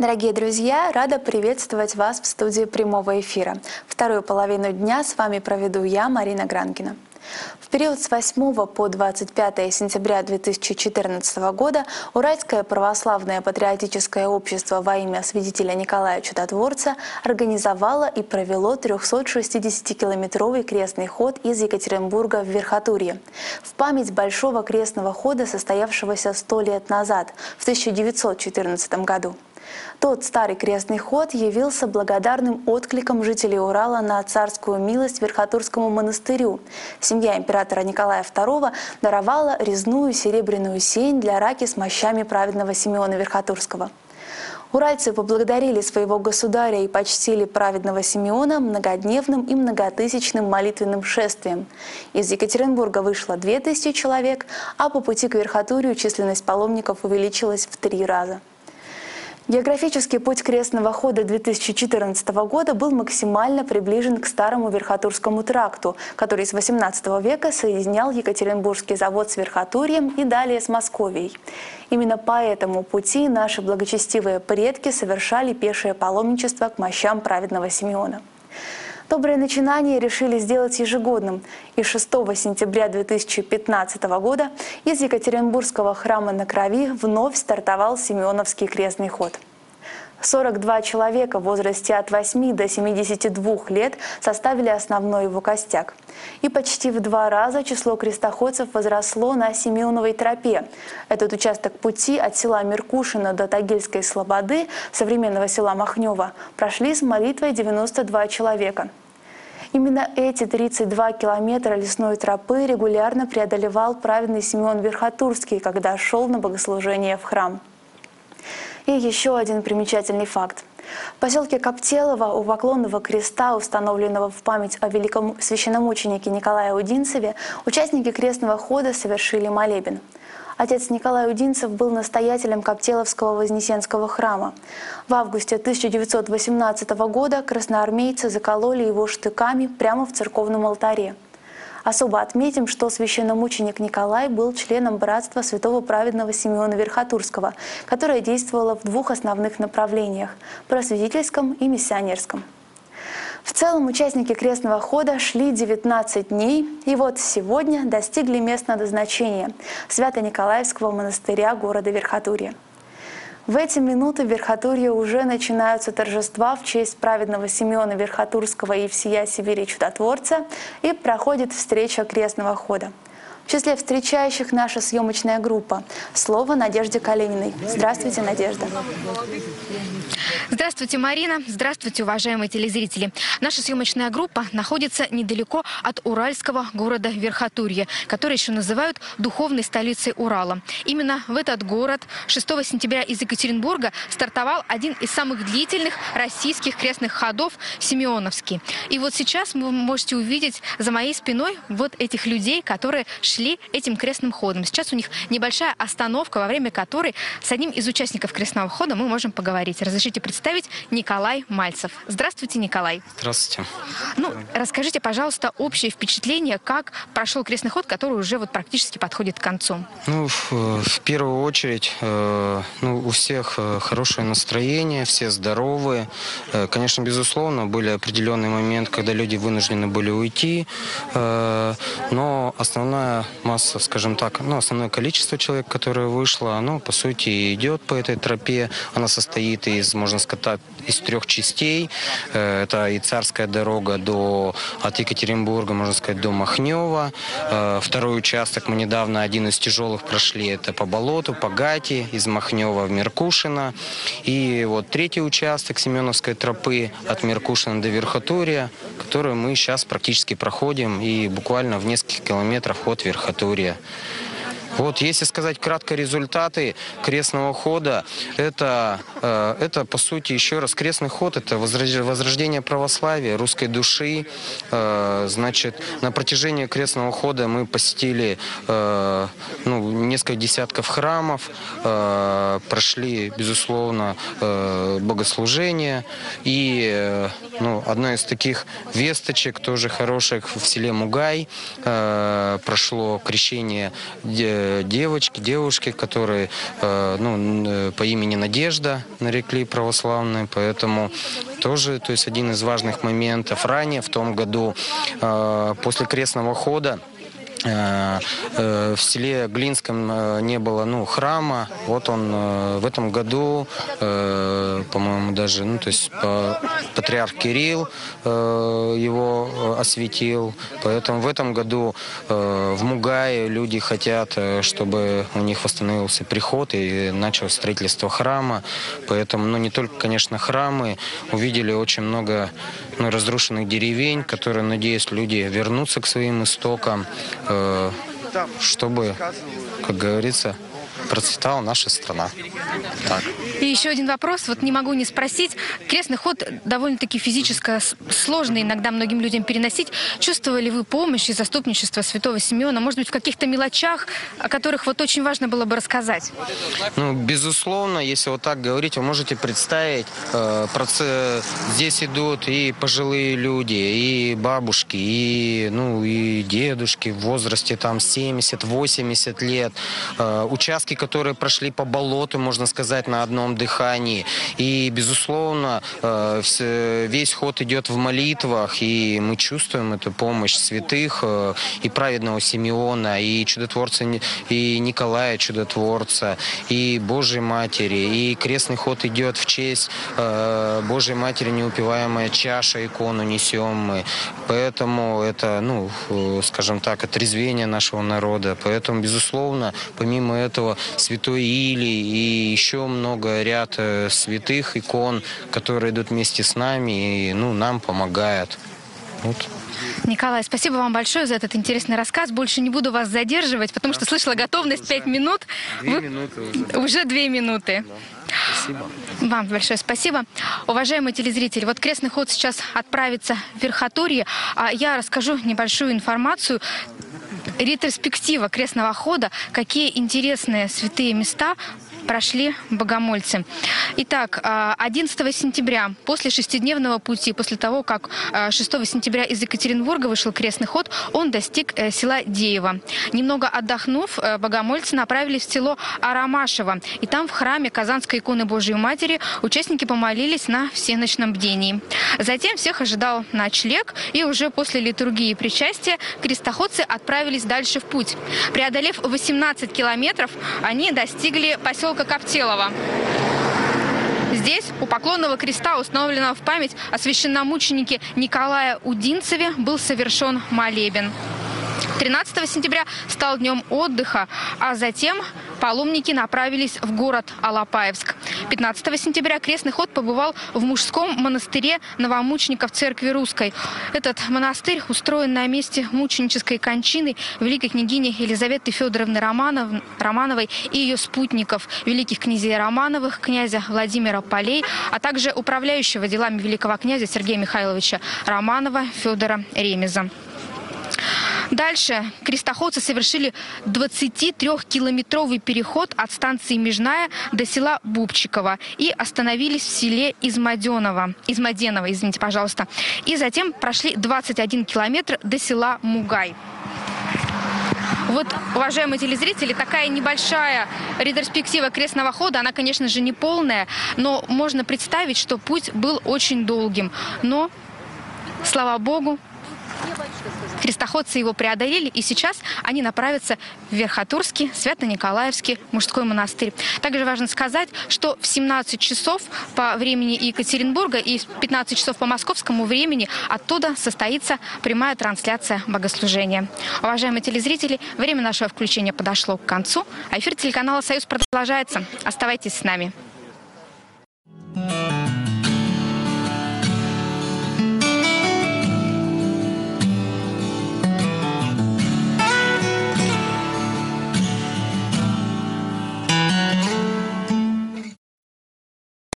Дорогие друзья, рада приветствовать вас в студии прямого эфира. Вторую половину дня с вами проведу я, Марина Гранкина. В период с 8 по 25 сентября 2014 года Уральское православное патриотическое общество во имя святителя Николая Чудотворца организовало и провело 360-километровый крестный ход из Екатеринбурга в Верхотурье в память большого крестного хода, состоявшегося 100 лет назад, в 1914 году. Тот старый крестный ход явился благодарным откликом жителей Урала на царскую милость Верхотурскому монастырю. Семья императора Николая II даровала резную серебряную сень для раки с мощами праведного Симеона Верхотурского. Уральцы поблагодарили своего государя и почтили праведного Симеона многодневным и многотысячным молитвенным шествием. Из Екатеринбурга вышло 2000 человек, а по пути к Верхотурью численность паломников увеличилась в 3 раза. Географический путь крестного хода 2014 года был максимально приближен к старому Верхотурскому тракту, который с XVIII века соединял Екатеринбургский завод с Верхотурьем и далее с Московией. Именно по этому пути наши благочестивые предки совершали пешее паломничество к мощам праведного Симеона. Доброе начинание решили сделать ежегодным, и 6 сентября 2015 года из Екатеринбургского храма на Крови вновь стартовал Симеоновский крестный ход. 42 человека в возрасте от 8 до 72 лет составили основной его костяк. И почти в 2 раза число крестоходцев возросло на Симеоновой тропе. Этот участок пути от села Меркушино до Тагильской Слободы, современного села Махнева, прошли с молитвой 92 человека. Именно эти 32 километра лесной тропы регулярно преодолевал праведный Симеон Верхотурский, когда шел на богослужение в храм. И еще один примечательный факт. В поселке Коптелово у Поклонного креста, установленного в память о великом священномученике Николае Удинцеве, участники крестного хода совершили молебен. Отец Николай Удинцев был настоятелем Коптеловского Вознесенского храма. В августе 1918 года красноармейцы закололи его штыками прямо в церковном алтаре. Особо отметим, что священномученик Николай был членом братства святого праведного Симеона Верхотурского, которое действовало в 2 основных направлениях – просветительском и миссионерском. В целом участники крестного хода шли 19 дней, и вот сегодня достигли места назначения – Свято-Николаевского монастыря города Верхотурье. В эти минуты в Верхотурье уже начинаются торжества в честь праведного Симеона Верхотурского и всея Сибири Чудотворца, и проходит встреча крестного хода. В числе встречающих наша съемочная группа. Слово Надежде Калининой. Здравствуйте, Надежда. Здравствуйте, Марина. Здравствуйте, уважаемые телезрители. Наша съемочная группа находится недалеко от уральского города Верхотурье, который еще называют духовной столицей Урала. Именно в этот город 6 сентября из Екатеринбурга стартовал один из самых длительных российских крестных ходов – Симеоновский. И вот сейчас вы можете увидеть за моей спиной вот этих людей, которые шли этим крестным ходом. Сейчас у них небольшая остановка, во время которой с одним из участников крестного хода мы можем поговорить. Разрешите представить Николай Мальцев. Здравствуйте, Николай. Здравствуйте. Расскажите, пожалуйста, общее впечатление, как прошел крестный ход, который уже практически подходит к концу. В первую очередь, у всех хорошее настроение, все здоровые. Конечно, безусловно, были определенные моменты, когда люди вынуждены были уйти, но основная масса, скажем так, основное количество человек, которое вышло, оно, по сути, идет по этой тропе. Она состоит можно сказать, из 3 частей. Это и царская дорога от Екатеринбурга, можно сказать, до Махнева. Второй участок мы недавно, один из тяжелых прошли, это по болоту, по Гати, из Махнева в Меркушино. И вот 3-й участок Семеновской тропы от Меркушина до Верхотурья, который мы сейчас практически проходим, и буквально в нескольких километрах от Верхотурья. Если сказать кратко результаты крестного хода, это по сути, еще раз, крестный ход – это возрождение православия, русской души. Значит, на протяжении крестного хода мы посетили несколько десятков храмов, прошли, безусловно, богослужения. И одна из таких весточек, тоже хороших, в селе Мугай прошло крещение девушки, которые по имени Надежда нарекли православные, поэтому тоже, то есть один из важных моментов. Ранее в том году после крестного хода в селе Глинском не было храма. Вот он в этом году, по-моему, даже, патриарх Кирилл его осветил. Поэтому в этом году в Мугае люди хотят, чтобы у них восстановился приход и началось строительство храма. Поэтому, не только, конечно, храмы, увидели очень много разрушенных деревень, которые, надеюсь, люди вернутся к своим истокам, чтобы, как говорится, процветала наша страна. Так. И еще один вопрос, не могу не спросить. Крестный ход довольно-таки физически сложно иногда многим людям переносить. Чувствовали вы помощь и заступничество святого Симеона, может быть, в каких-то мелочах, о которых очень важно было бы рассказать? Безусловно, если вот так говорить, вы можете представить, здесь идут и пожилые люди, и бабушки, и дедушки в возрасте 70-80 лет, участки, которые прошли по болоту, можно сказать, на одном дыхании. И, безусловно, весь ход идет в молитвах, и мы чувствуем эту помощь святых, и праведного Симеона, и чудотворца, и Николая Чудотворца, и Божьей Матери. И крестный ход идет в честь Божьей Матери, неупиваемая чаша, икону несем мы. Поэтому это, скажем так, отрезвение нашего народа. Поэтому, безусловно, помимо этого, святой Илий и еще ряд святых икон, которые идут вместе с нами и нам помогают. Николай, спасибо вам большое за этот интересный рассказ. Больше не буду вас задерживать, потому что слышала готовность 5 минут. 2 минуты уже. Уже 2 минуты. Да. Спасибо. Вам большое спасибо. Уважаемые телезрители, крестный ход сейчас отправится в Верхотурье. Я расскажу небольшую информацию. Ретроспектива крестного хода, какие интересные святые места прошли богомольцы. Итак, 11 сентября, после 6-дневного пути, после того, как 6 сентября из Екатеринбурга вышел крестный ход, он достиг села Деево. Немного отдохнув, богомольцы направились в село Арамашево. И там, в храме Казанской иконы Божией Матери, участники помолились на всеночном бдении. Затем всех ожидал ночлег, и уже после литургии и причастия крестоходцы отправились дальше в путь. Преодолев 18 километров, они достигли поселка Коптелово. Здесь, у поклонного креста, установленного в память о священномученике Николае Удинцеве, был совершен молебен. 13 сентября стал днем отдыха, а затем паломники направились в город Алапаевск. 15 сентября крестный ход побывал в мужском монастыре новомучеников Церкви Русской. Этот монастырь устроен на месте мученической кончины великой княгини Елизаветы Федоровны Романовой и ее спутников, великих князей Романовых, князя Владимира Полей, а также управляющего делами великого князя Сергея Михайловича Романова Федора Ремеза. Дальше крестоходцы совершили 23-километровый переход от станции Межная до села Бубчиково и остановились в селе Измаденово, И затем прошли 21 километр до села Мугай. Уважаемые телезрители, такая небольшая ретроспектива крестного хода, она, конечно же, не полная, но можно представить, что путь был очень долгим. Но, слава Богу, крестоходцы его преодолели, и сейчас они направятся в Верхотурский, Свято-Николаевский мужской монастырь. Также важно сказать, что в 17 часов по времени Екатеринбурга и в 15 часов по московскому времени оттуда состоится прямая трансляция богослужения. Уважаемые телезрители, время нашего включения подошло к концу, а эфир телеканала «Союз» продолжается. Оставайтесь с нами.